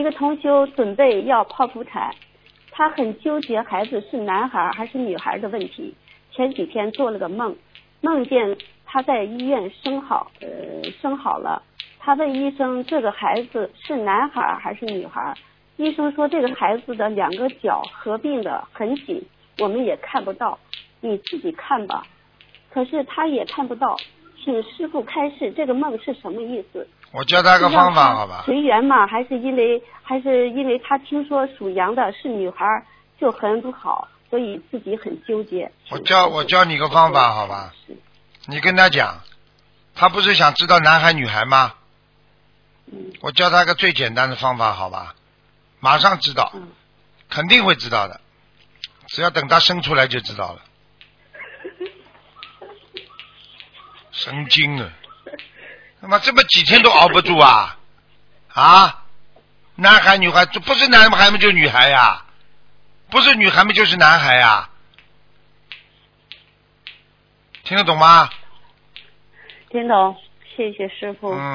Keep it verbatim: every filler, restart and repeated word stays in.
个同修准备要剖腹产，他很纠结孩子是男孩还是女孩的问题。前几天做了个梦，梦见他在医院生好呃生好了，他问医生这个孩子是男孩还是女孩，医生说这个孩子的两个脚合并的很紧，我们也看不到，你自己看吧。可是他也看不到，请师父开示这个梦是什么意思？ 我教他个方法好吧？ 随缘嘛，还是因为还是因为他听说属羊的是女孩就很不好，所以自己很纠结。 我教我教你个方法好吧？你跟他讲，他不是想知道男孩女孩吗？ 嗯。 我教他个最简单的方法好吧？马上知道， 嗯、 肯定会知道的，只要等他生出来就知道了。神经啊！他妈这么几天都熬不住啊！啊，男孩女孩不是男孩们就是女孩呀，不是女孩们就是男孩呀，听得懂吗？ 听懂，谢谢师父。 嗯。